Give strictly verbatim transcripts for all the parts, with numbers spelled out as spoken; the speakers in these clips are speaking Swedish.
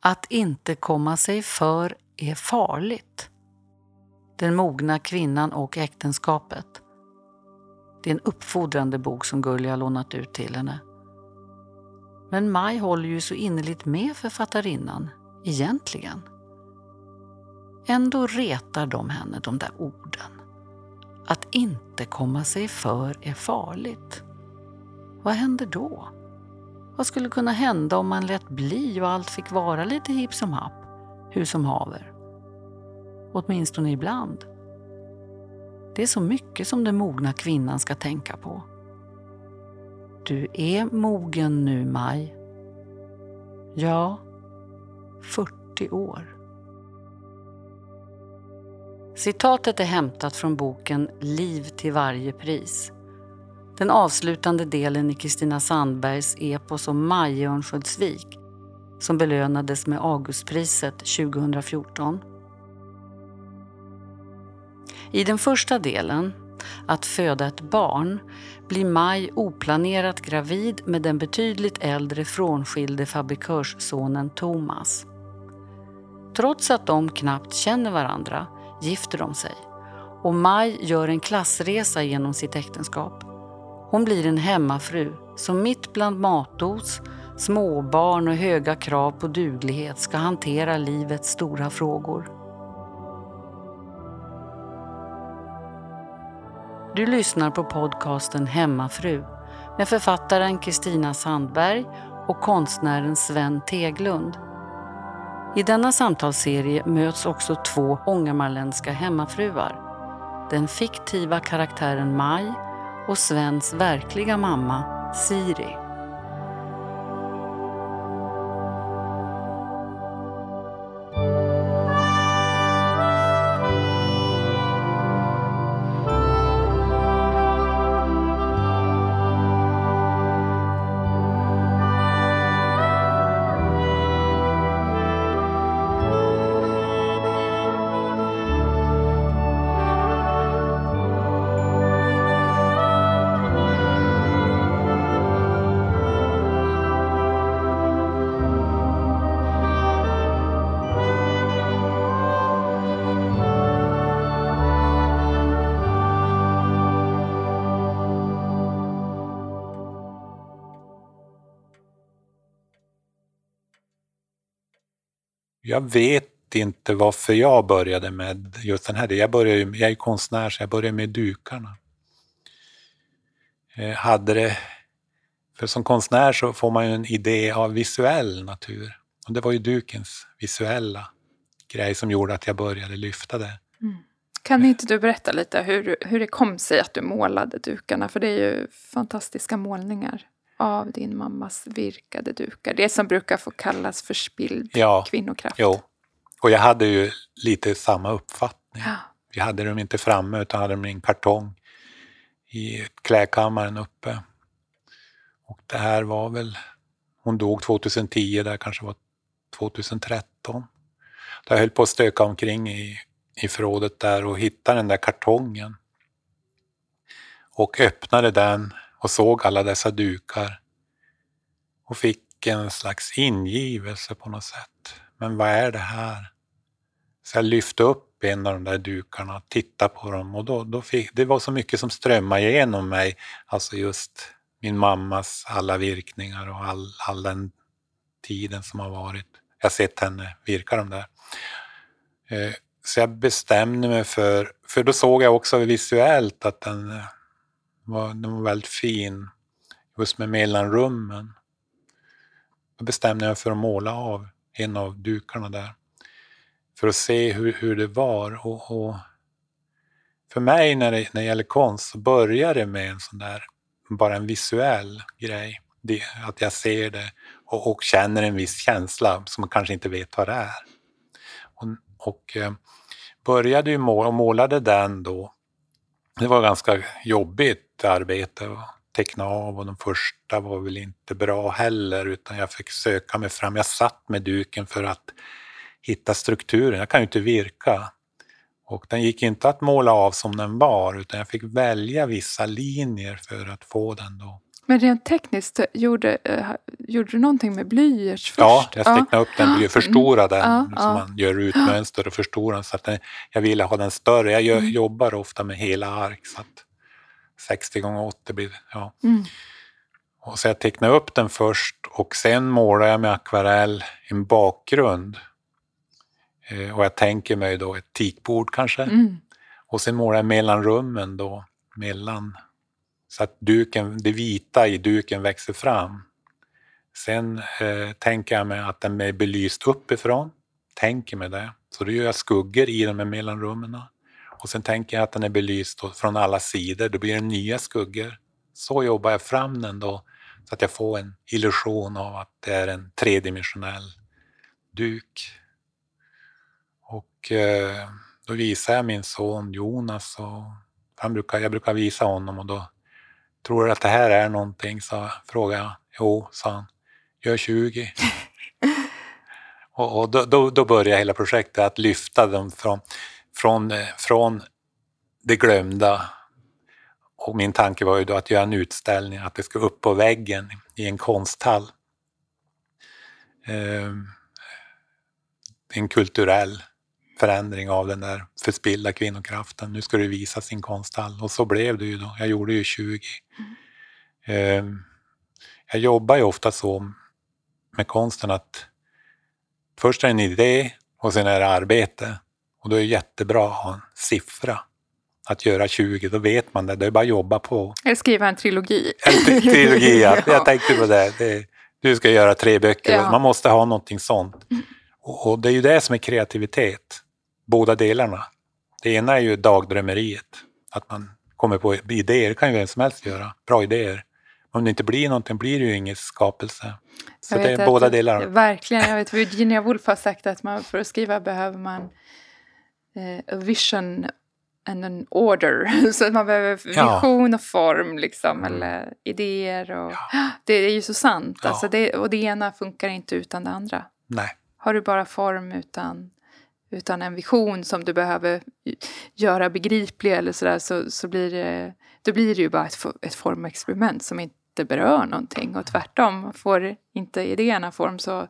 Att inte komma sig för är farligt. Den mogna kvinnan och äktenskapet. Det är en uppfordrande bok som Gulli har lånat ut till henne. Men Maj håller ju så innerligt med författarinnan, egentligen. Ändå retar de henne de där orden. Att inte komma sig för är farligt. Vad händer då? Vad skulle kunna hända om man lät bli och allt fick vara lite hipp som happ, hur som haver? Åtminstone ibland. Det är så mycket som den mogna kvinnan ska tänka på. Du är mogen nu, Maj. Ja, fyrtio år. Citatet är hämtat från boken Liv till varje pris. Den avslutande delen i Kristina Sandbergs epos om Maj i Örnsköldsvik som belönades med Augustpriset tjugohundrafjorton. I den första delen, att föda ett barn, blir Maj oplanerat gravid med den betydligt äldre frånskilde fabrikörssonen Thomas. Trots att de knappt känner varandra gifter de sig och Maj gör en klassresa genom sitt äktenskap. Hon blir en hemmafru som mitt bland matos, småbarn och höga krav på duglighet ska hantera livets stora frågor. Du lyssnar på podcasten Hemmafru med författaren Kristina Sandberg och konstnären Sven Teglund. I denna samtalsserie möts också två ångermanländska hemmafruar. Den fiktiva karaktären Maj och Svens verkliga mamma Siri. Jag vet inte varför jag började med just den här. Jag, började, jag är konstnär så jag började med dukarna. Jag hade det, för som konstnär så får man ju en idé av visuell natur. Och det var ju dukens visuella grej som gjorde att jag började lyfta det. Mm. Kan inte du berätta lite hur, hur det kom sig att du målade dukarna? För det är ju fantastiska målningar av din mammas virkade dukar. Det som brukar få kallas för spilld ja, kvinnokraft. Jo, och jag hade ju lite samma uppfattning. Ja. Vi hade dem inte framme utan hade dem i en kartong i klädkammaren uppe. Och det här var väl, hon dog tjugohundratio, det kanske var tjugotretton. Där jag höll på att stöka omkring i, i förrådet där och hittade den där kartongen. Och öppnade den och såg alla dessa dukar. Och fick en slags ingivelse på något sätt. Men vad är det här? Så jag lyfte upp en av de där dukarna och tittade på dem. Och då, då fick, det var så mycket som strömmade igenom mig. Alltså just min mammas alla virkningar och all, all den tiden som har varit. Jag har sett henne virka dem där. Eh, så jag bestämde mig för, för då såg jag också visuellt att den var, den var väldigt fin. Just med mellanrummen. Då bestämde jag för att måla av en av dukarna där. För att se hur, hur det var. Och, och för mig när det, när det gäller konst så börjar det med en sån där, bara en visuell grej. Det, att jag ser det och, och känner en viss känsla som man kanske inte vet vad det är. Och, och eh, började ju måla och målade den då. Det var ganska jobbigt arbete att teckna av och de första var väl inte bra heller utan jag fick söka mig fram. Jag satt med duken för att hitta strukturen. Jag kan ju inte virka. Och den gick inte att måla av som den var utan jag fick välja vissa linjer för att få den då. Men rent tekniskt, gjorde, uh, gjorde du någonting med blyerts först? Ja, jag tecknade ja. upp den, bly, förstorade den, ja, så ja. man gör ut mönster och förstorar den, så att den, jag ville ha den större. Jag gör, Mm. jobbar ofta med hela ark, så att sextio gånger åttio blir ja. Mm. Och så jag tecknade upp den först och sen målar jag med akvarell en bakgrund. Eh, och jag tänker mig då ett tikbord kanske. Mm. Och sen målar jag mellan rummen då, mellan, så att duken, det vita i duken växer fram. Sen eh, tänker jag mig att den är belyst uppifrån, tänker mig det. Så då gör jag skuggor i de här mellanrummen. Och sen tänker jag att den är belyst då från alla sidor, då blir det nya skuggor. Så jobbar jag fram den då, så att jag får en illusion av att det är en tredimensionell duk. Och eh, då visar jag min son Jonas, och han brukar, jag brukar visa honom, och då tror du att det här är någonting, så frågar jag. Jo, sa han, gör tjugo. och och då, då, då börjar hela projektet att lyfta dem från, från, från det glömda. Och min tanke var ju då att göra en utställning, att det ska upp på väggen i en konsthall. Eh, en kulturell förändring av den där förspillda kvinnokraften. Nu ska det visa sin konsthall. Och så blev det ju då. Jag gjorde ju tjugo. Mm. Eh, jag jobbar ju ofta så med konsten att först är det en idé och sen är det arbete. Och då är det jättebra att ha en siffra. Att göra tjugo, då vet man det. Det är bara att jobba på. Eller skriva en trilogi. En trilogi, ja. Ja. Jag tänkte på det. det. Du ska göra tre böcker. Ja. Man måste ha någonting sånt. Och, och det är ju det som är kreativitet. Båda delarna. Det ena är ju dagdrömmeriet. Att man kommer på idéer. Det kan ju vem som helst göra. Bra idéer. Om det inte blir någonting blir det ju ingen skapelse. Så det är båda delarna. Verkligen. Jag vet, Virginia Woolf har sagt att man, för att skriva behöver man eh, a vision and an order. Så man behöver vision ja. och form liksom, mm. eller idéer. Och, ja. Det är ju så sant. Ja. Alltså det, och det ena funkar inte utan det andra. Nej. Har du bara form utan, utan en vision som du behöver göra begriplig eller sådär, så, så blir det, då blir det ju bara ett, ett formexperiment som inte berör någonting. Och tvärtom, får inte idéerna form så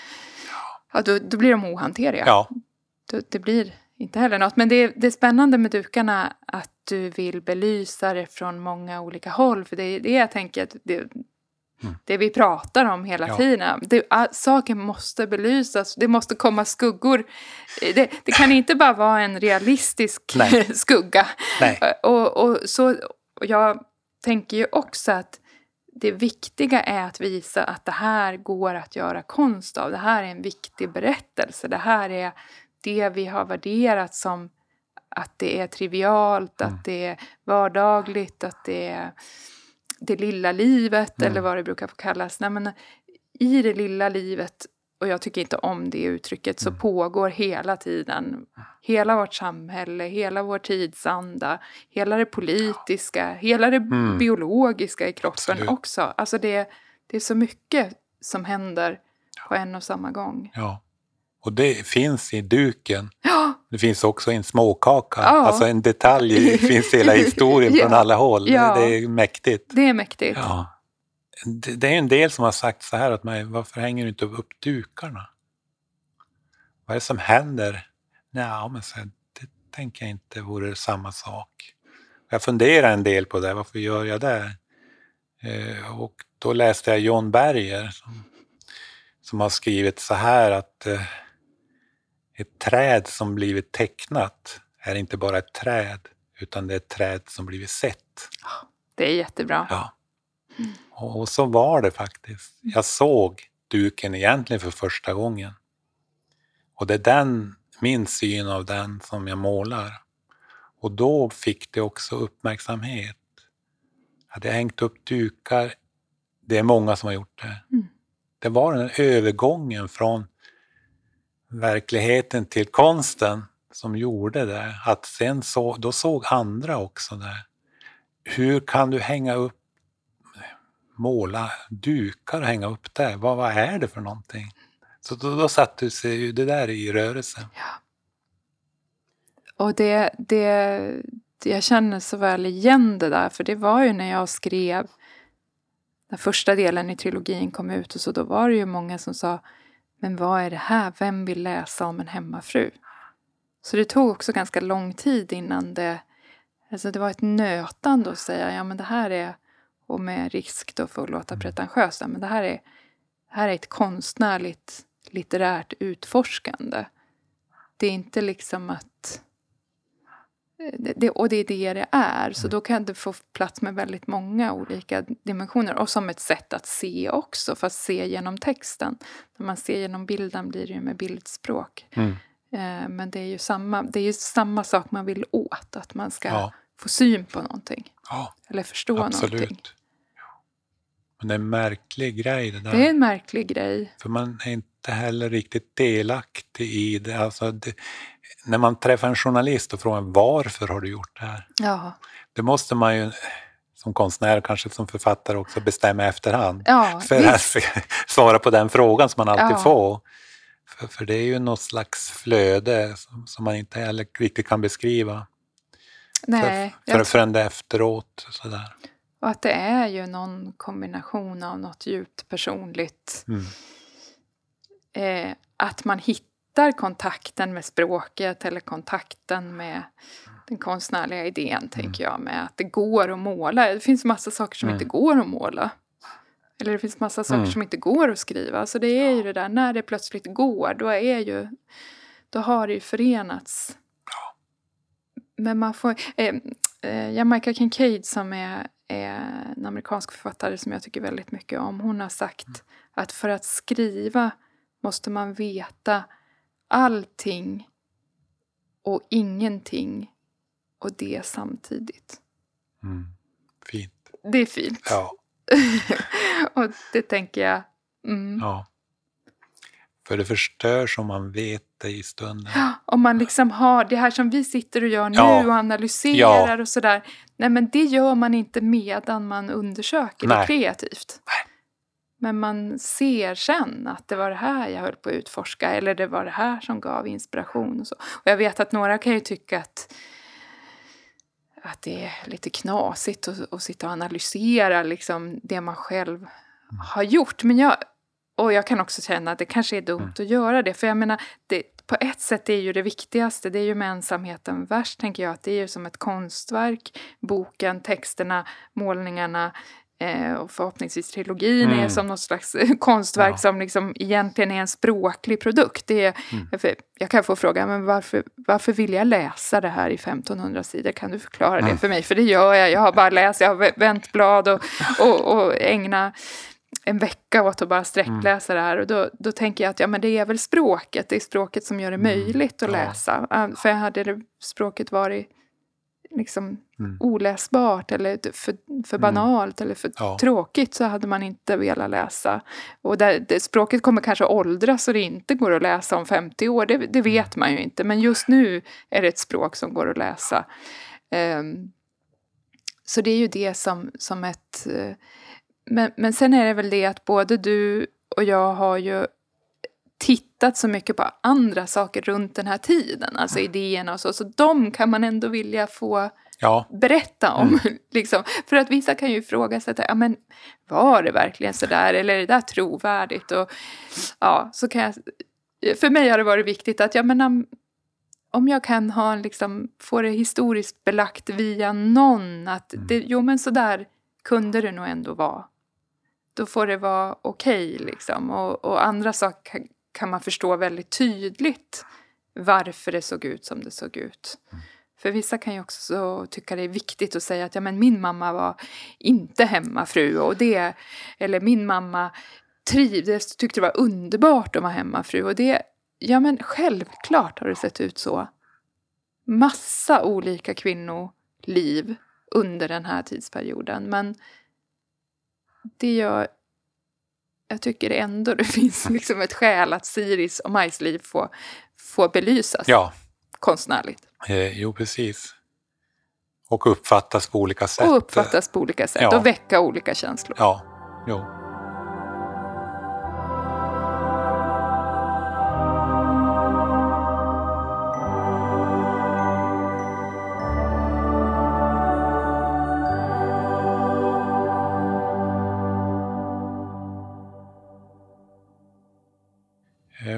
ja, då, då blir de ohanterliga. Ja. Då, det blir inte heller något. Men det, det är spännande med dukarna att du vill belysa det från många olika håll. För det är det jag tänker att det, mm. det vi pratar om hela ja. tiden. Det, saker måste belysas. Det måste komma skuggor. Det, det kan inte bara vara en realistisk Nej. skugga. Nej. Och, och, så, och jag tänker ju också att det viktiga är att visa att det här går att göra konst av. Det här är en viktig berättelse. Det här är det vi har värderat som att det är trivialt, mm. att det är vardagligt, att det är det lilla livet mm. eller vad det brukar få kallas. Nej, men i det lilla livet, och jag tycker inte om det uttrycket, så mm. pågår hela tiden hela vårt samhälle, hela vår tidsanda, hela det politiska, hela det mm. biologiska i kroppen Absolut. också. Alltså det, det är så mycket som händer på en och samma gång. Ja. Och det finns i duken. Ja. Det finns också en småkaka. Ja. Alltså en detalj. Det finns hela historien ja. från alla håll. Ja. Det är mäktigt. Det är mäktigt. Ja. Det, det är en del som har sagt så här åt mig. Varför hänger du inte upp dukarna? Vad är det som händer? Nej, men så här, det tänker jag inte vore samma sak. Jag funderar en del på det. Varför gör jag det? Eh, och då läste jag John Berger som, som har skrivit så här att eh, ett träd som blivit tecknat är inte bara ett träd, utan det är ett träd som blivit sett. Det är jättebra. Ja. Och, och så var det faktiskt. Jag såg duken egentligen för första gången. Och det är den, min syn av den som jag målar. Och då fick det också uppmärksamhet. Hade jag hängt upp dukar, det är många som har gjort det. Mm. Det var den övergången från verkligheten till konsten som gjorde det. Att sen så, då såg andra också det. Hur kan du hänga upp, måla dukar och hänga upp där? Vad, vad är det för någonting? Så då, då satte sig ju det där i rörelse. Ja. Och det, det, jag känner så väl igen det där. För det var ju när jag skrev när första delen i trilogin kom ut och så då var det ju många som sa, men vad är det här? Vem vill läsa om en hemmafru? Så det tog också ganska lång tid innan det, alltså det var ett nötande att säga, ja men det här är, och med risk då för att låta pretentiösa, men det här är, det här är ett konstnärligt, litterärt utforskande. Det är inte liksom att, det, och det är det det är, så då kan det få plats med väldigt många olika dimensioner, och som ett sätt att se också, fast se genom texten. När man ser genom bilden blir det ju med bildspråk. Mm. Men det är ju samma, det är ju samma sak man vill åt. Att man ska ja. få syn på någonting. Ja, eller förstå absolut. Någonting. Men det är en märklig grej det där. Det är en märklig grej. För man är inte heller riktigt delaktig i det. Alltså det, när man träffar en journalist och frågar varför har du gjort det här? Ja. Det måste man ju som konstnär, kanske som författare också, bestämma efterhand. Ja, för att svara på den frågan som man alltid ja. får. För, för det är ju något slags flöde som, som man inte heller riktigt kan beskriva. Nej. För, för, förrän det efteråt. Sådär. Och att det är ju någon kombination av något djupt personligt. Mm. Eh, att man hittar kontakten med språket eller kontakten med den konstnärliga idén, mm. tänker jag. Med att det går att måla. Det finns massa saker som mm. inte går att måla. Eller det finns massa saker mm. som inte går att skriva. Så det är ju det där, när det plötsligt går, då är ju, då har det ju förenats. Ja. Men man får, eh, eh, Jamaica Kincaid som är, är en amerikansk författare som jag tycker väldigt mycket om. Hon har sagt mm. att för att skriva måste man veta allting och ingenting och det samtidigt. Mm. Fint. Det är fint. Ja. Och det tänker jag. Mm. Ja. För det förstörs om man vet det i stunden. Ja, om man liksom har det här som vi sitter och gör nu ja. och analyserar ja. och sådär. Nej, men det gör man inte medan man undersöker Nej. det kreativt. Nej. Men man ser sen att det var det här jag höll på att utforska. Eller det var det här som gav inspiration och så. Och jag vet att några kan ju tycka att att det är lite knasigt att, att sitta och analysera liksom det man själv mm. har gjort. Men jag, och jag kan också känna att det kanske är dumt mm. att göra det. För jag menar, det, på ett sätt är ju det viktigaste, det är ju med ensamheten värst, tänker jag. Att det är ju som ett konstverk, boken, texterna, målningarna eh, och förhoppningsvis trilogin mm. är som något slags konstverk ja. som liksom egentligen är en språklig produkt. Det är, mm. jag kan få fråga, men varför, varför vill jag läsa det här i femtonhundra sidor? Kan du förklara mm. det för mig? För det gör jag. Jag har bara läst, jag har vänt blad och, och, och ägna en vecka åt att bara sträckläsa mm. det här. Och då, då tänker jag att ja, men det är väl språket. Det är språket som gör det möjligt mm. att läsa. Ja. För hade det språket varit liksom mm. oläsbart eller för, för banalt mm. eller för ja. tråkigt, så hade man inte velat läsa. Och där, det, språket kommer kanske åldras så det inte går att läsa om femtio år. Det, det vet man ju inte. Men just nu är det ett språk som går att läsa. Um, så det är ju det som, som ett... Uh, men, men sen är det väl det att både du och jag har ju tittat så mycket på andra saker runt den här tiden. Alltså mm. idéerna och så. Så de kan man ändå vilja få ja. berätta om. Mm. Liksom. För att vissa kan ju ifrågasätta, ja men var det verkligen så där? Eller är det där trovärdigt? Och ja, så kan jag... För mig har det varit viktigt att jag menar, om jag kan ha liksom, få det historiskt belagt via någon. Att det, jo men så där kunde det nog ändå vara. Då får det vara okej okay, liksom. Och, och andra saker kan man förstå väldigt tydligt varför det såg ut som det såg ut. Mm. För vissa kan ju också tycka det är viktigt att säga att ja, men min mamma var inte hemmafru. Och det, eller min mamma trivdes, tyckte det var underbart att vara hemmafru. Och det, ja men självklart har det sett ut så. Massa olika kvinnoliv under den här tidsperioden. Men det gör... Jag tycker ändå det finns liksom ett skäl att Siris och Majs liv får, får belysas ja. konstnärligt. Eh, jo, precis. Och uppfattas på olika sätt. Och uppfattas på olika sätt ja. och väcka olika känslor. Ja, jo.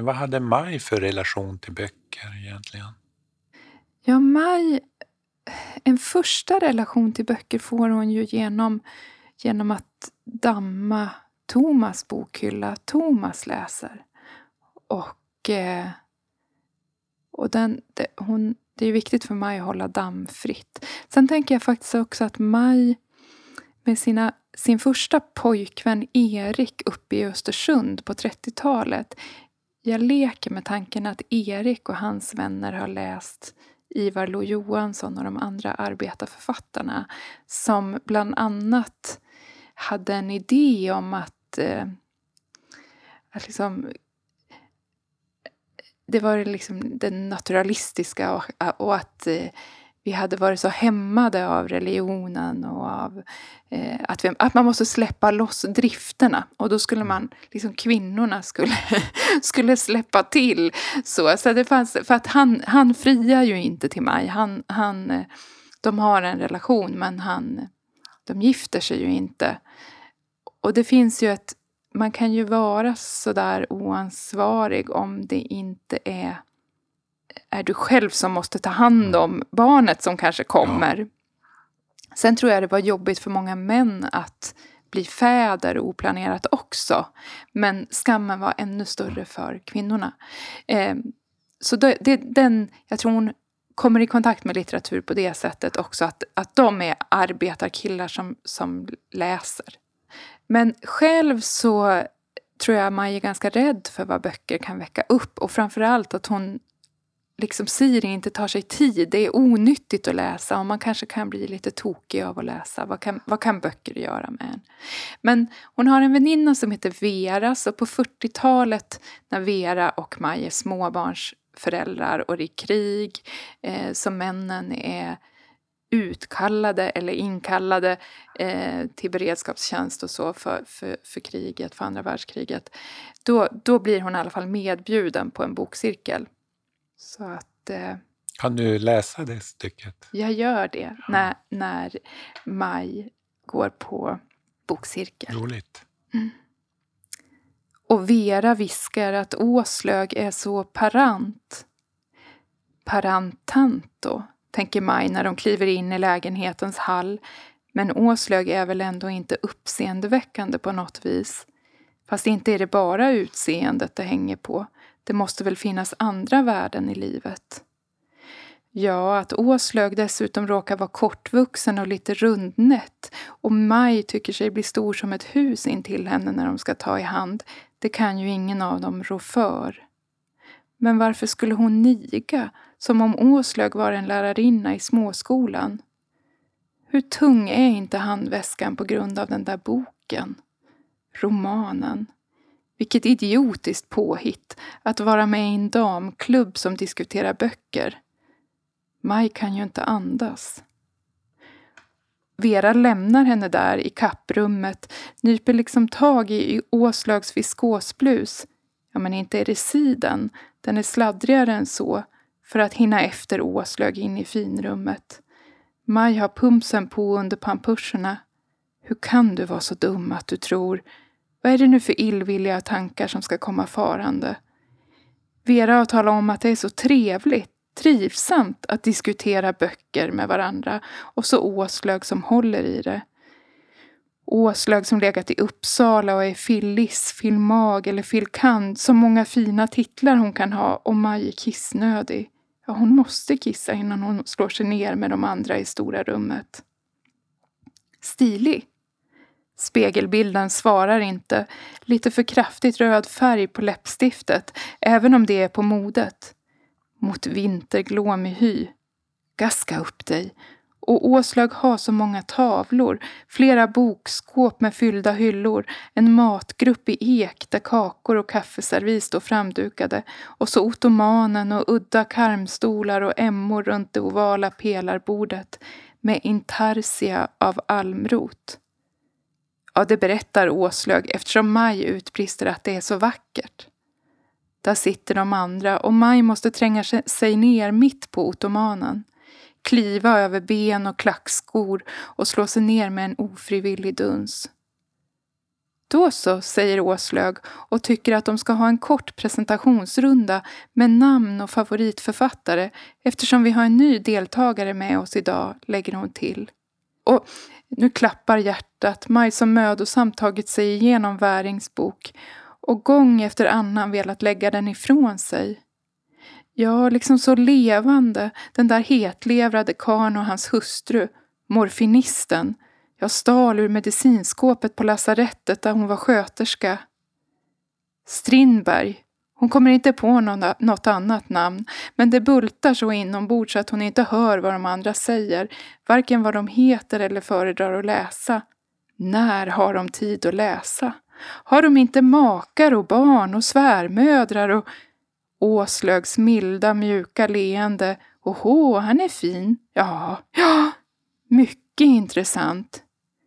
vad hade Maj för relation till böcker egentligen? Ja, Maj, en första relation till böcker får hon ju genom, genom att damma Thomas bokhylla. Thomas läser. Och, eh, och den, det, hon, det är viktigt för Maj att hålla dammfritt. Sen tänker jag faktiskt också att Maj med sina, sin första pojkvän Erik uppe i Östersund på trettiotalet. Jag leker med tanken att Erik och hans vänner har läst Ivar Lo-Johansson och de andra arbetarförfattarna som bland annat hade en idé om att, eh, att liksom, det var liksom det naturalistiska och, och att eh, vi hade varit så hämmade av religionen och av eh, att, vi, att man måste släppa loss drifterna. Och då skulle man, liksom kvinnorna skulle, skulle släppa till. Så, så det fanns, för att han, han friar ju inte till Maj. Han, han, de har en relation men han, de gifter sig ju inte. Och det finns ju ett, man kan ju vara så där oansvarig om det inte är är du själv som måste ta hand om barnet som kanske kommer. Ja. Sen tror jag det var jobbigt för många män att bli fäder oplanerat också. Men skammen var ännu större för kvinnorna. Eh, så det, det, den, jag tror hon kommer i kontakt med litteratur på det sättet också. Att, att de är arbetarkillar som, som läser. Men själv så tror jag Maj är ganska rädd för vad böcker kan väcka upp. Och framförallt att hon liksom Siri inte tar sig tid. Det är onyttigt att läsa och man kanske kan bli lite tokig av att läsa. Vad kan, vad kan böcker göra med en? Men hon har en väninna som heter Vera. Så på fyrtiotalet när Vera och Maj är småbarnsföräldrar och det är krig. Eh, som männen är utkallade eller inkallade eh, till beredskapstjänst och så för, för, för kriget, för andra världskriget. Då, då blir hon i alla fall medbjuden på en bokcirkel. Så att, eh, kan du läsa det stycket? Jag gör det ja. när, när Maj går på bokcirkel. Roligt. Mm. Och Vera viskar att Åslög är så parant. Parantanto, tänker Maj när de kliver in i lägenhetens hall. Men Åslög är väl ändå inte uppseendeväckande på något vis. Fast inte är det bara utseendet det hänger på. Det måste väl finnas andra värden i livet. Ja, att Åslög dessutom råkar vara kortvuxen och lite rundnätt. Och Maj tycker sig bli stor som ett hus in till henne när de ska ta i hand. Det kan ju ingen av dem rå för. Men varför skulle hon niga? Som om Åslög var en lärarinna i småskolan. Hur tung är inte handväskan på grund av den där boken? Romanen. Vilket idiotiskt påhitt att vara med i en damklubb som diskuterar böcker. Maj kan ju inte andas. Vera lämnar henne där i kapprummet, nyper liksom tag i Åslögs viskosblus. Ja, men inte är det siden, den är sladdrigare än så, för att hinna efter Åslög in i finrummet. Maj har pumsen på under pampurserna. Hur kan du vara så dum att du tror... Vad är det nu för illvilliga tankar som ska komma farande? Vera har talat om att det är så trevligt, trivsamt att diskutera böcker med varandra. Och så Åslög som håller i det. Åslög som legat i Uppsala och är fillis, filmag eller filkand. Så många fina titlar hon kan ha och Maj är kissnödig. Ja, hon måste kissa innan hon slår sig ner med de andra i stora rummet. Stilig. Spegelbilden svarar inte. Lite för kraftigt röd färg på läppstiftet, även om det är på modet. Mot vinterglåmig hy. Gaska upp dig. Och Åslög har så många tavlor, flera bokskåp med fyllda hyllor, en matgrupp i ek där kakor och kaffeservis står framdukade, och så ottomanen och udda karmstolar och ämmor runt det ovala pelarbordet med intarsia av almrot. Ja, det berättar Åslög eftersom Maj utbrister att det är så vackert. Där sitter de andra och Maj måste tränga sig ner mitt på ottomanen. Kliva över ben och klackskor och slå sig ner med en ofrivillig duns. Då så, säger Åslög och tycker att de ska ha en kort presentationsrunda med namn och favoritförfattare eftersom vi har en ny deltagare med oss idag, lägger hon till. Och nu klappar hjärtat, Maj som mödosamt tagit sig igenom Wärings bok och gång efter annan velat lägga den ifrån sig. Ja, liksom så levande, den där hetlevrade karln och hans hustru, morfinisten. Jag stal ur medicinskåpet på lasarettet där hon var sköterska. Strindberg. Hon kommer inte på något annat namn, men det bultar så inombords så att hon inte hör vad de andra säger, varken vad de heter eller föredrar att läsa. När har de tid att läsa? Har de inte makar och barn och svärmödrar och Åslögs milda, mjuka leende? Åhå, han är fin. Ja, ja, mycket intressant.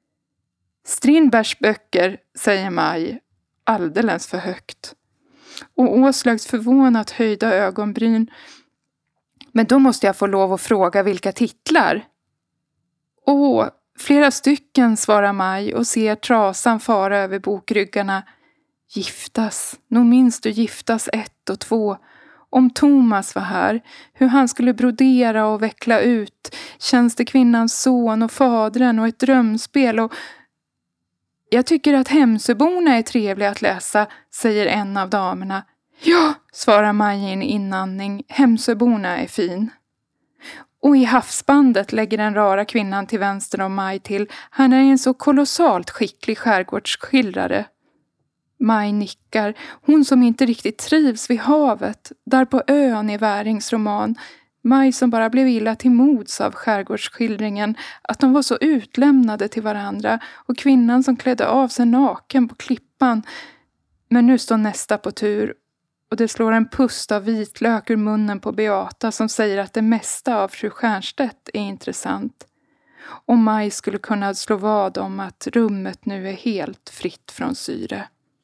Strindbergs böcker, säger Maj, alldeles för högt. Och Åslögs förvånat höjda ögonbryn. Men då måste jag få lov att fråga vilka titlar. Åh, flera stycken, svarar Maj och ser trasan fara över bokryggarna. Giftas, nog minst du giftas ett och två. Om Thomas var här, hur han skulle brodera och veckla ut tjänstekvinnans son och fadren och ett drömspel och... Jag tycker att Hemsöborna är trevliga att läsa, säger en av damerna. Ja, svarar Maj i en inandning, Hemsöborna är fin. Och i havsbandet lägger den rara kvinnan till vänster om Maj till. Han är en så kolossalt skicklig skärgårdsskildrare. Maj nickar, hon som inte riktigt trivs vid havet, där på ön i Wärings roman. Maj som bara blev illa till mods av skärgårdsskildringen, att de var så utlämnade till varandra, och kvinnan som klädde av sig naken på klippan. Men nu står nästa på tur, och det slår en pust av vitlök ur munnen på Beata som säger att det mesta av fru Stiernstedt är intressant. Och Maj skulle kunna slå vad om att rummet nu är helt fritt från syre.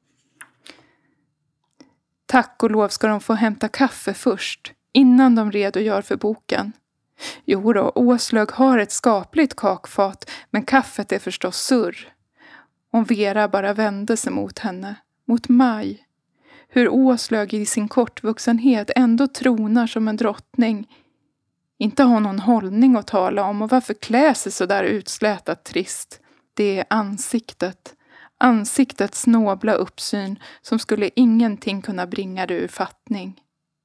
Tack och lov ska de få hämta kaffe först, innan de redogör för boken. Jo då, Åslög har ett skapligt kakfat, men kaffet är förstås surr. Om Vera bara vände sig mot henne, mot Maj. Hur Åslög i sin kortvuxenhet ändå tronar som en drottning. Inte har någon hållning att tala om, och varför klä sig så där utslätat trist. Det är ansiktet. Ansiktets nobla uppsyn som skulle ingenting kunna bringa det ur fattning.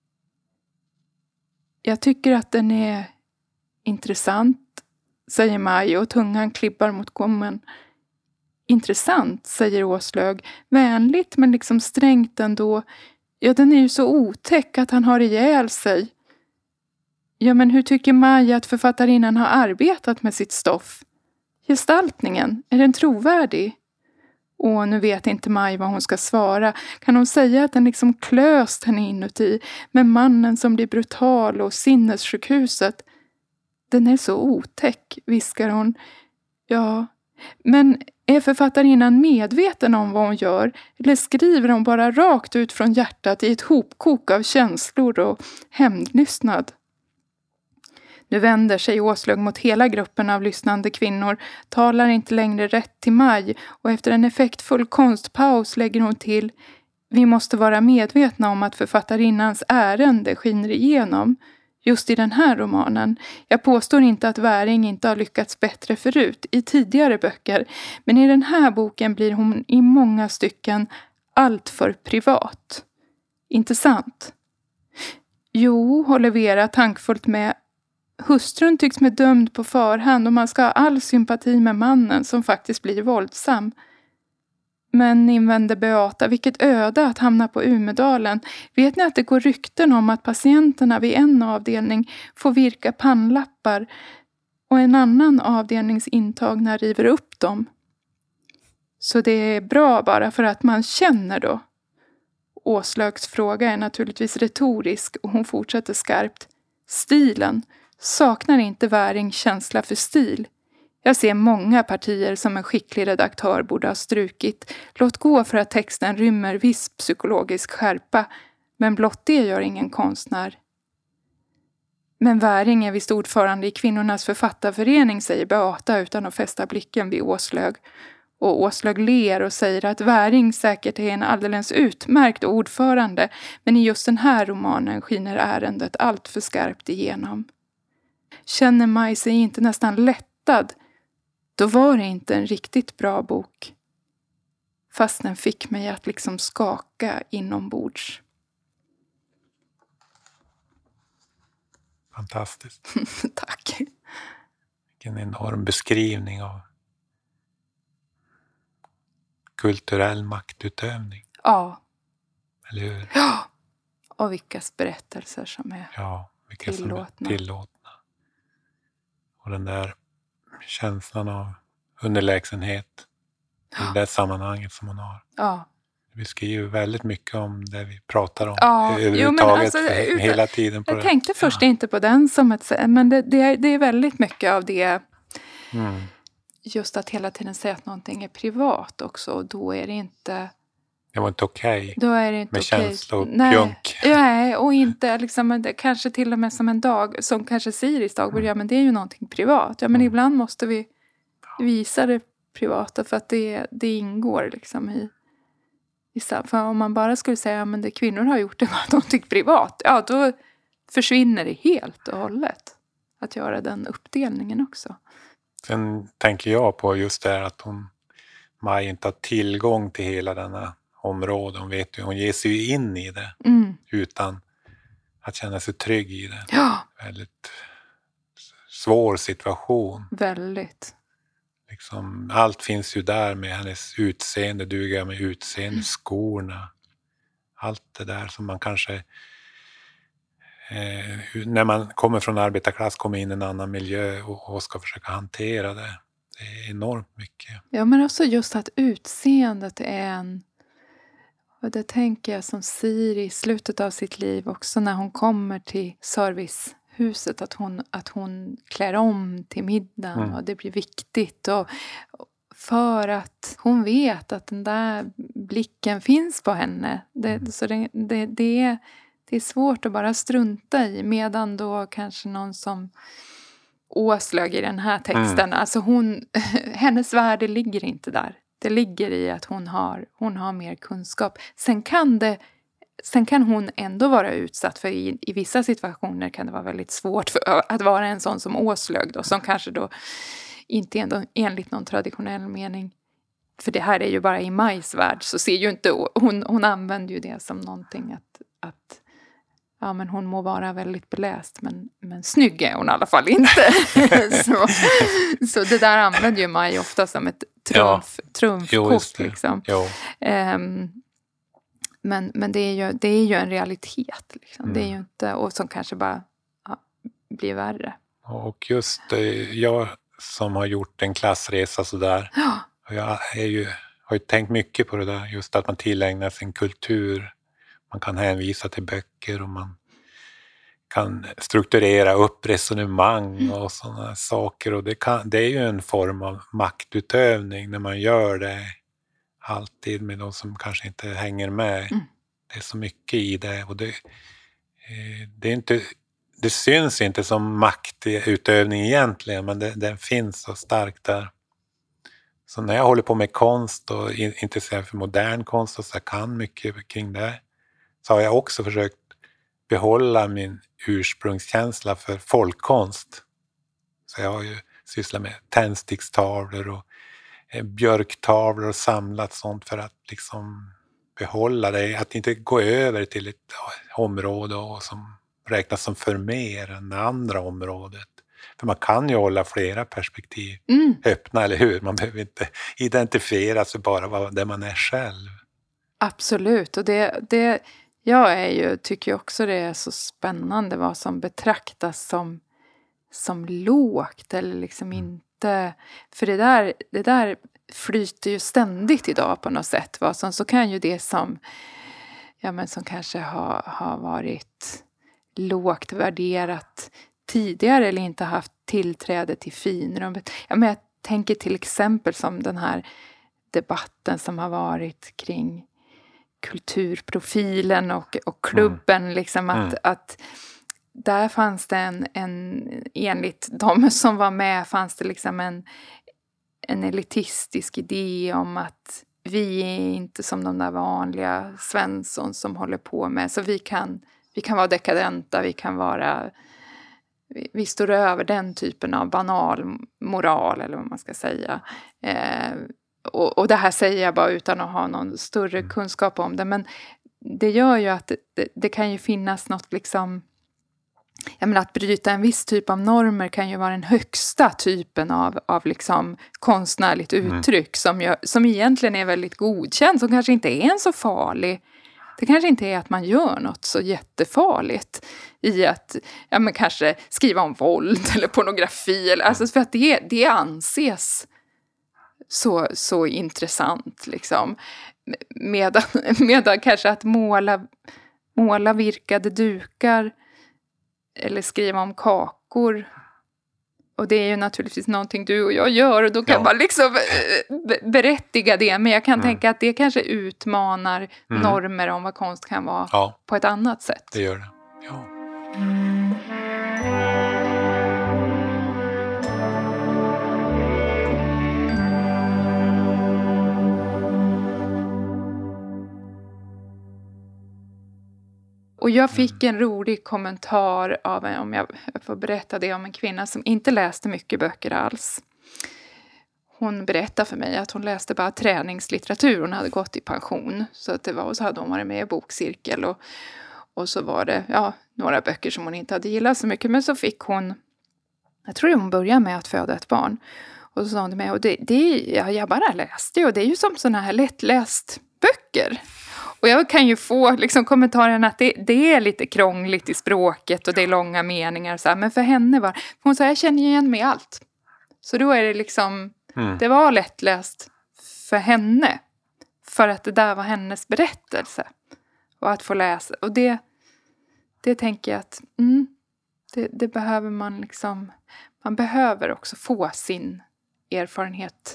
Jag tycker att den är intressant, säger Maj och tungan klibbar mot gommen. Intressant, säger Åslög, vänligt men liksom strängt ändå. Ja, den är ju så otäck att han har ihjäl sig. Ja, men hur tycker Maj att författarinnan har arbetat med sitt stoff? Gestaltningen, är den trovärdig? Och nu vet inte Maj vad hon ska svara. Kan hon säga att den liksom klöst henne inuti med mannen som blir brutal och sinnessjukhuset? Den är så otäck, viskar hon. Ja, men är författarinnan medveten om vad hon gör? Eller skriver hon bara rakt ut från hjärtat i ett hopkok av känslor och hämndlystnad? Nu vänder sig Åslög mot hela gruppen av lyssnande kvinnor, talar inte längre rätt till Maj, och efter en effektfull konstpaus lägger hon till: vi måste vara medvetna om att författarinnans ärende skiner igenom. Just i den här romanen. Jag påstår inte att Wäring inte har lyckats bättre förut i tidigare böcker, men i den här boken blir hon i många stycken allt för privat. Inte sant? Jo, håller Vera tankfullt med. Hustrun tycks med dömd på förhand och man ska ha all sympati med mannen som faktiskt blir våldsam. Men, invänder Beata, vilket öde att hamna på Umedalen. Vet ni att det går rykten om att patienterna vid en avdelning får virka pannlappar och en annan avdelnings intagna river upp dem? Så det är bra bara för att man känner då? Åslögs fråga är naturligtvis retorisk och hon fortsätter skarpt. Stilen. Saknar inte Wäring känsla för stil? Jag ser många partier som en skicklig redaktör borde ha strukit. Låt gå för att texten rymmer viss psykologisk skärpa, men blott det gör ingen konstnär. Men Wäring är visst ordförande i kvinnornas författarförening, säger Beata utan att fästa blicken vid Åslög. Och Åslög ler och säger att Väring säkert är en alldeles utmärkt ordförande, men i just den här romanen skiner ärendet allt för skarpt igenom. Känner Maj sig inte nästan lättad, då var det inte en riktigt bra bok. Fast den fick mig att liksom skaka inombords. Fantastiskt. Tack. Vilken enorm beskrivning av kulturell maktutövning. Ja. Eller hur? Ja. Och vilka berättelser som är Ja, vilka tillåtna. som är tillåtna. Och den där känslan av underlägsenhet i det sammanhanget som hon har. Ja. Vi skriver väldigt mycket om det vi pratar om. Ja, överhuvudtaget jo, men alltså, utan, hela tiden. På jag det. tänkte först ja. inte på den som ett... Men det, det, är, det är väldigt mycket av det. Mm. Just att hela tiden säga att någonting är privat också. Och då är det inte... Det var inte okej. Okay. Då är det inte med okej. känsla och Nej, pjunk. Nej, och inte liksom, kanske till och med som en dag, som kanske Siris dag börjar, mm. men det är ju någonting privat. Ja, men mm. ibland måste vi visa det privata för att det, det ingår liksom i, i för om man bara skulle säga, ja, men det kvinnor har gjort det var någonting privat, ja då försvinner det helt och hållet att göra den uppdelningen också. Sen tänker jag på just det här att hon, Maj inte har tillgång till hela denna område. Hon vet ju, hon ger sig ju in i det mm. utan att känna sig trygg i det. Ja. Väldigt svår situation. Väldigt. Liksom, allt finns ju där med hennes utseende, duga med utseende, mm. skorna. Allt det där som man kanske eh, när man kommer från arbetarklass, kommer in i en annan miljö och, och ska försöka hantera det. Det är enormt mycket. Ja, men också just att utseendet är en... Och det tänker jag som Siri i slutet av sitt liv också när hon kommer till servicehuset. Att hon, att hon klär om till middagen mm. och det blir viktigt. Och, för att hon vet att den där blicken finns på henne. Det, mm. Så det, det, det, är, det är svårt att bara strunta i. Medan då kanske någon som Åslög i den här texten. Mm. Alltså hon, hennes värde ligger inte där. Det ligger i att hon har, hon har mer kunskap. Sen kan, det, sen kan hon ändå vara utsatt. För i, i vissa situationer kan det vara väldigt svårt för, att vara en sån som Åslög. Då, som kanske då inte ändå, enligt någon traditionell mening. För det här är ju bara i Majs värld. Så ser ju inte, hon, hon använder ju det som någonting att... att ja, men hon må vara väldigt beläst. Men, men snygg är hon i alla fall inte. så, så det där använder ju Maj ofta som ett trumf, ja. trumfkort. Liksom. Um, men men det, är ju, det är ju en realitet. Liksom. Mm. Det är ju inte, och som kanske bara ja, blir värre. Och just jag som har gjort en klassresa sådär. Ja. Och jag är ju, har ju tänkt mycket på det där. Just att man tillägnar sin kultur. Man kan hänvisa till böcker och man kan strukturera upp resonemang och sådana saker. Och det, kan, det är ju en form av maktutövning när man gör det alltid med de som kanske inte hänger med. Mm. Det är så mycket i det. Och det, det, är inte, det syns inte som maktutövning egentligen, men det, det finns så starkt där. Så när jag håller på med konst och intresserar för modern konst och så jag kan mycket kring det, så har jag också försökt behålla min ursprungskänsla för folkkonst. Så jag har ju sysslat med tändstickstavlor och eh, björktavlor och samlat sånt för att liksom behålla det. Att inte gå över till ett ja, område och som räknas som för mer än andra området. För man kan ju hålla flera perspektiv mm. öppna, eller hur? Man behöver inte identifiera sig bara vad det man är själv. Absolut, och det... det... Jag är ju, tycker också det är så spännande vad som betraktas som, som lågt eller liksom inte. För det där, det där flyter ju ständigt idag på något sätt. Va? Så, så kan ju det som, ja, men som kanske har, har varit lågt värderat tidigare eller inte haft tillträde till finrummet. Ja, men jag tänker till exempel som den här debatten som har varit kring kulturprofilen och, och klubben mm. liksom att, mm. att där fanns det en, en enligt de som var med fanns det liksom en en elitistisk idé om att vi är inte som de där vanliga Svensson som håller på med. Så vi kan, vi kan vara dekadenta, vi kan vara... Vi, vi står över den typen av banal moral, eller vad man ska säga. Eh, och, och det här säger jag bara utan att ha någon större kunskap om det. Men det gör ju att det, det kan ju finnas något liksom... Jag menar, att bryta en viss typ av normer kan ju vara den högsta typen av, av liksom konstnärligt uttryck mm. som, gör, som egentligen är väldigt godkänd, som kanske inte är en så farlig. Det kanske inte är att man gör något så jättefarligt i att ja, men kanske skriva om våld eller pornografi. Eller, alltså för att det, det anses så, så intressant. Liksom. Medan, medan kanske att måla, måla virkade dukar eller skriva om kakor. Och det är ju naturligtvis någonting du och jag gör. Och då kan ja. man liksom berättiga det. Men jag kan mm. tänka att det kanske utmanar mm. normer om vad konst kan vara ja. på ett annat sätt. Det gör det, ja. Och jag fick en rolig kommentar av en, om jag får berätta det, om en kvinna som inte läste mycket böcker alls. Hon berättade för mig att hon läste bara träningslitteratur. Hon hade gått i pension. Så, att det var, och så hade hon varit med i bokcirkel. Och, och så var det ja, några böcker som hon inte hade gillat så mycket. Men så fick hon, jag tror hon började med att föda ett barn. Och så sa hon till mig, och det, det, ja, jag bara läste och det är ju som sådana här lättläst böcker. Och jag kan ju få liksom kommentaren att det, det är lite krångligt i språket och det är långa meningar. Och så här. Men för henne var, för hon sa, jag känner igen mig i allt. Så då är det liksom, mm. det var lättläst för henne. För att det där var hennes berättelse. Och att få läsa. Och det, det tänker jag att mm, det, det behöver man liksom, man behöver också få sin erfarenhet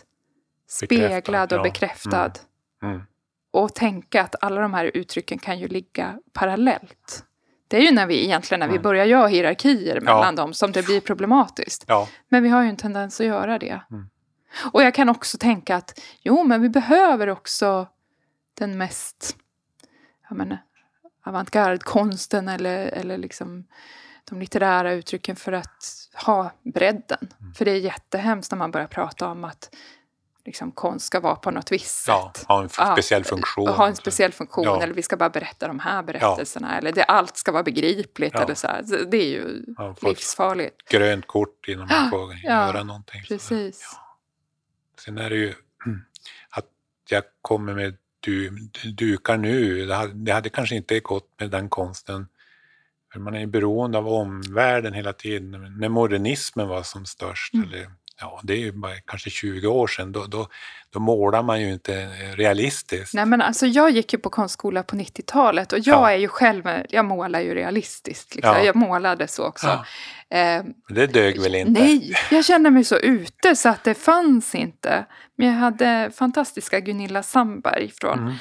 speglad och bekräftad. Ja. Mm. Mm. Och tänka att alla de här uttrycken kan ju ligga parallellt. Det är ju när vi egentligen när vi börjar göra hierarkier mellan ja. dem som det blir problematiskt. Ja. Men vi har ju en tendens att göra det. Mm. Och jag kan också tänka att jo, men vi behöver också den mest jag menar, avantgarde-konsten eller, eller liksom de litterära uttrycken för att ha bredden. Mm. För det är jättehemskt när man börjar prata om att liksom konst ska vara på något visst ja, sätt. Ha en speciell ja, funktion. Ha en speciell funktion. Ja. Eller vi ska bara berätta de här berättelserna. Ja. Eller det, allt ska vara begripligt. Ja. Eller så här. Det är ju ja, livsfarligt. Grönt kort innan man får ja, göra någonting. Precis. Ja. Sen är det ju att jag kommer med du, dukar nu. Det hade, det hade kanske inte gått med den konsten. För man är ju beroende av omvärlden hela tiden. När modernismen var som störst. Mm. Eller ja, det är ju bara kanske tjugo år sedan. Då, då, då målar man ju inte realistiskt. Nej, men alltså jag gick ju på konstskola på nittiotalet. Och jag ja. är ju själv, jag målar ju realistiskt. Liksom. Ja. Jag målade så också. Ja. Eh, det dög väl inte? Nej, jag kände mig så ute så att det fanns inte. Men jag hade fantastiska Gunilla Sandberg från... Mm.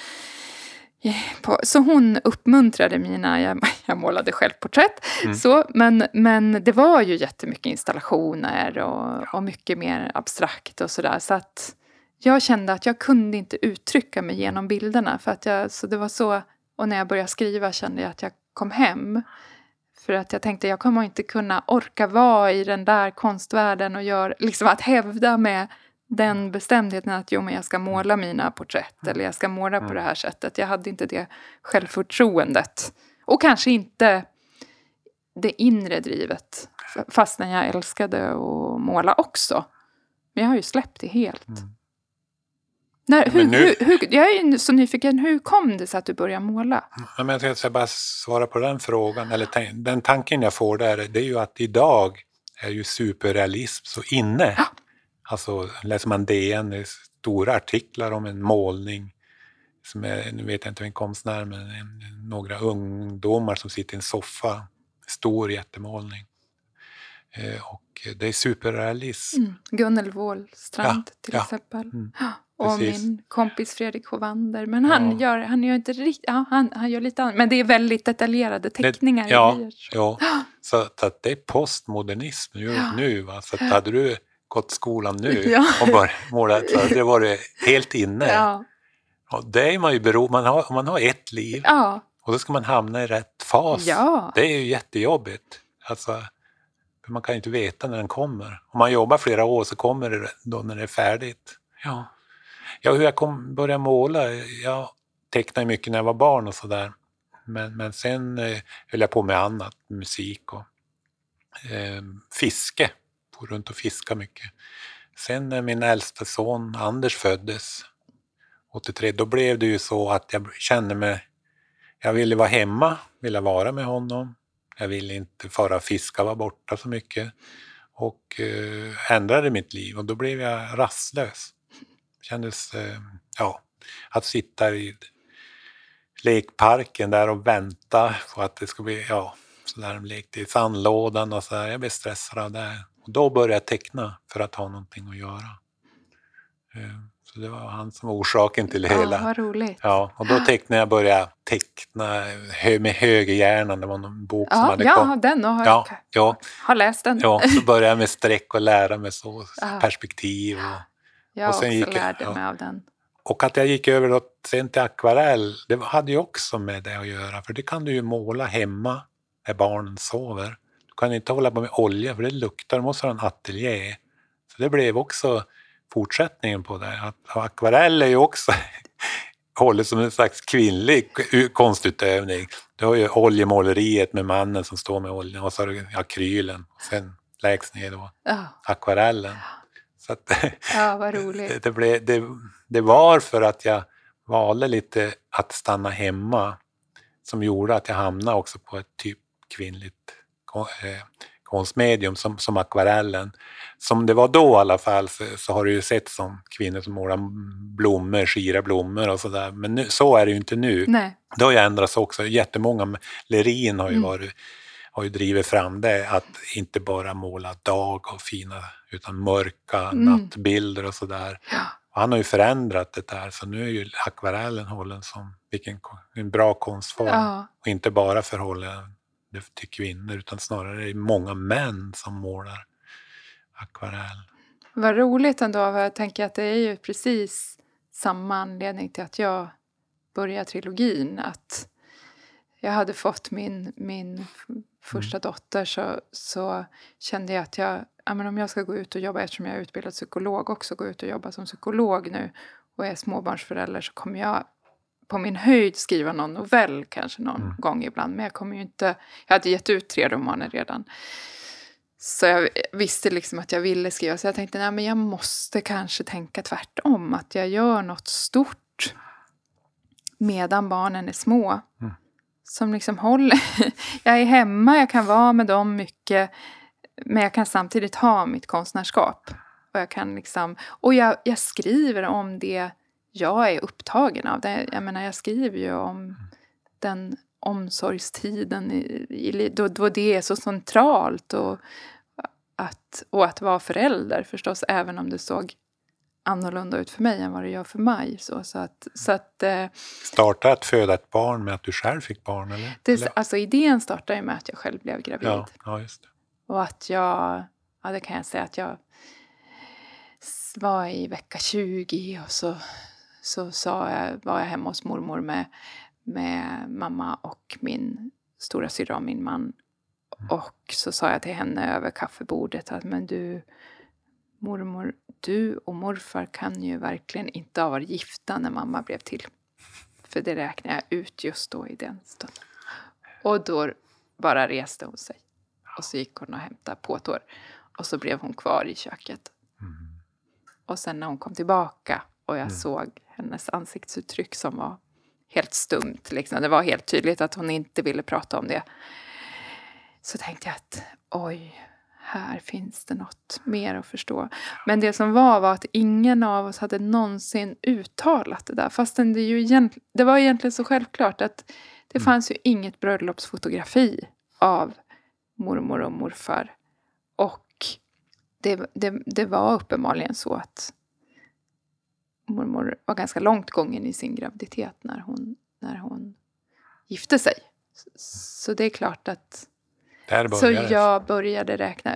På, så hon uppmuntrade mina, jag, jag målade självporträtt, mm. så, men, men det var ju jättemycket installationer och, och mycket mer abstrakt och sådär. Så att jag kände att jag kunde inte uttrycka mig genom bilderna. För att jag, så det var så, och när jag började skriva kände jag att jag kom hem. För att jag tänkte jag kommer inte kunna orka vara i den där konstvärlden och gör, liksom att hävda med den bestämdheten att jo, men jag ska måla mina porträtt eller jag ska måla på det här sättet. Jag hade inte det självförtroendet. Och kanske inte det inre drivet. Fastän jag älskade att måla också. Men jag har ju släppt det helt. Mm. När, hur, nu, hur, hur, jag är så nyfiken, hur kom det så att du började måla? Men jag ska bara svara på den frågan. Eller t- den tanken jag får där, det är ju att idag är ju superrealism så inne. Ja. Alltså läser man D N, det är stora artiklar om en målning som är, nu vet jag inte vem konstnär, men en, några ungdomar som sitter i en soffa, stor jättemålning. Eh, och det är superrealism. Mm. Gunnel Wåhlstrand ja, till ja. exempel. Mm. Och precis. Min kompis Fredrik Hovander. Men han, ja. gör, han gör inte riktigt, ja, han, han gör lite annat. Men det är väldigt detaljerade teckningar. Det, ja, ja. Så att, att det är postmodernism nu. Ja. nu va? Så att hade du gått skolan nu Ja. och bara målat, så det var det helt inne. Ja. Och det är man ju beroende, man har, man har ett liv Ja. och då ska man hamna i rätt fas. Ja. Det är ju jättejobbigt. Alltså, för man kan ju inte veta när den kommer. Om man jobbar flera år så kommer det då när det är färdigt. Ja, ja hur jag kom, började måla, jag tecknade mycket när jag var barn och sådär. Men, men sen eh, höll jag på med annat, musik och eh, fiske. På runt och fiska mycket. Sen när min äldsta son Anders föddes åttiotre, då blev det ju så att jag kände mig, jag ville vara hemma, ville vara med honom. Jag ville inte fara och fiska, vara borta så mycket. Och eh, ändrade mitt liv och då blev jag rastlös. Det kändes, eh, ja, att sitta i lekparken där och vänta på att det ska bli, ja, så där de lekte i sandlådan och så där. Jag blev stressad av det. Och då började jag teckna för att ha någonting att göra. Eh, Så det var han som var orsaken till det Ja, hela. vad roligt. Ja, och då tecknade jag började teckna hö- med högerhjärnan. Det var någon bok som Ja, hade ja kommit. den har Ja, jag ja, har läst den. ja, så började jag med streck och lära mig så, Ja. perspektiv. Och, Jag och också sen gick jag- lärde ja. mig av den. och att jag gick över då, sen till akvarell, det hade ju också med det att göra. För det kan du ju måla hemma när barnen sover. Du kan inte hålla på med olja för det luktar, du måste ha en ateljé. Så det blev också fortsättningen på det. Att akvarell är ju också hållet som en slags kvinnlig konstutövning. Du har ju oljemåleriet med mannen som står med oljan och så har du akrylen. Och sen lägst ner då Ja, akvarellen. Så att ja vad roligt. det, blev, det, det var för att jag valde lite att stanna hemma som gjorde att jag hamnade också på ett typ kvinnligt kon- eh, konstmedium som, som akvarellen. Som det var då i alla fall så, så har du ju sett som kvinnor som målar blommor, skira blommor och sådär. Men nu, så är det ju inte nu. Nej. Det har ju ändrats också. Jättemånga, Lerin har ju, Mm. varit, har ju drivit fram det att inte bara måla dag och fina utan mörka Mm. nattbilder och sådär. Ja. Och han har ju förändrat det där så nu är ju akvarellen hållen som vilken, en bra konstform. Ja. Och inte bara förhållande till kvinnor utan snarare är det många män som målar akvarell. Vad roligt ändå. för Jag tänker att det är ju precis samma anledning till att jag började trilogin. Att jag hade fått min, min första dotter så, så kände jag att jag, ja, men om jag ska gå ut och jobba, eftersom jag är utbildad psykolog också, gå ut och jobba som psykolog nu och är småbarnsförälder så kommer jag på min höjd skriva någon novell kanske någon Mm. gång ibland. Men jag kommer ju inte, jag hade gett ut tre romaner redan. Så jag visste liksom att jag ville skriva. Så jag tänkte, nej men jag måste kanske tänka tvärtom. Att jag gör något stort medan barnen är små. Mm. Som liksom håller, jag är hemma, jag kan vara med dem mycket. Men jag kan samtidigt ha mitt konstnärskap. Och jag kan liksom, och jag, jag skriver om det jag är upptagen av. Det, jag menar, jag skriver ju om den omsorgstiden i, i, då, då det är så centralt. Och att, och att vara förälder förstås, även om det såg annorlunda ut för mig än vad det gör för mig. Så, så att, så att eh, Starta att föda ett barn med att du själv fick barn eller? det, eller? alltså idén startade ju med att jag själv blev gravid. Ja, ja, just det. Och att jag, ja det kan jag säga att jag var i vecka tjugo och så, så sa jag, var jag hemma hos mormor med, med mamma och min stora syrra och min man. Och så sa jag till henne över kaffebordet att men du, mormor, du och morfar kan ju verkligen inte ha varit gifta när mamma blev till. För det räknar jag ut just då i den stunden. Och då bara reste hon sig. Och så gick hon och hämtade påtår. Och så blev hon kvar i köket. Mm. Och sen när hon kom tillbaka och jag Mm. såg hennes ansiktsuttryck som var helt stumt. Liksom. Det var helt tydligt att hon inte ville prata om det. Så tänkte jag att oj, här finns det något mer att förstå. Men det som var var att ingen av oss hade någonsin uttalat det där. Fastän det, ju egent, det var egentligen så självklart att det Mm. fanns ju inget bröllopsfotografi av mormor och morfar. Och det, det, det var uppenbarligen så att mormor var ganska långt gången i sin graviditet när hon, när hon gifte sig. Så, så det är klart att Där så började det. jag började räkna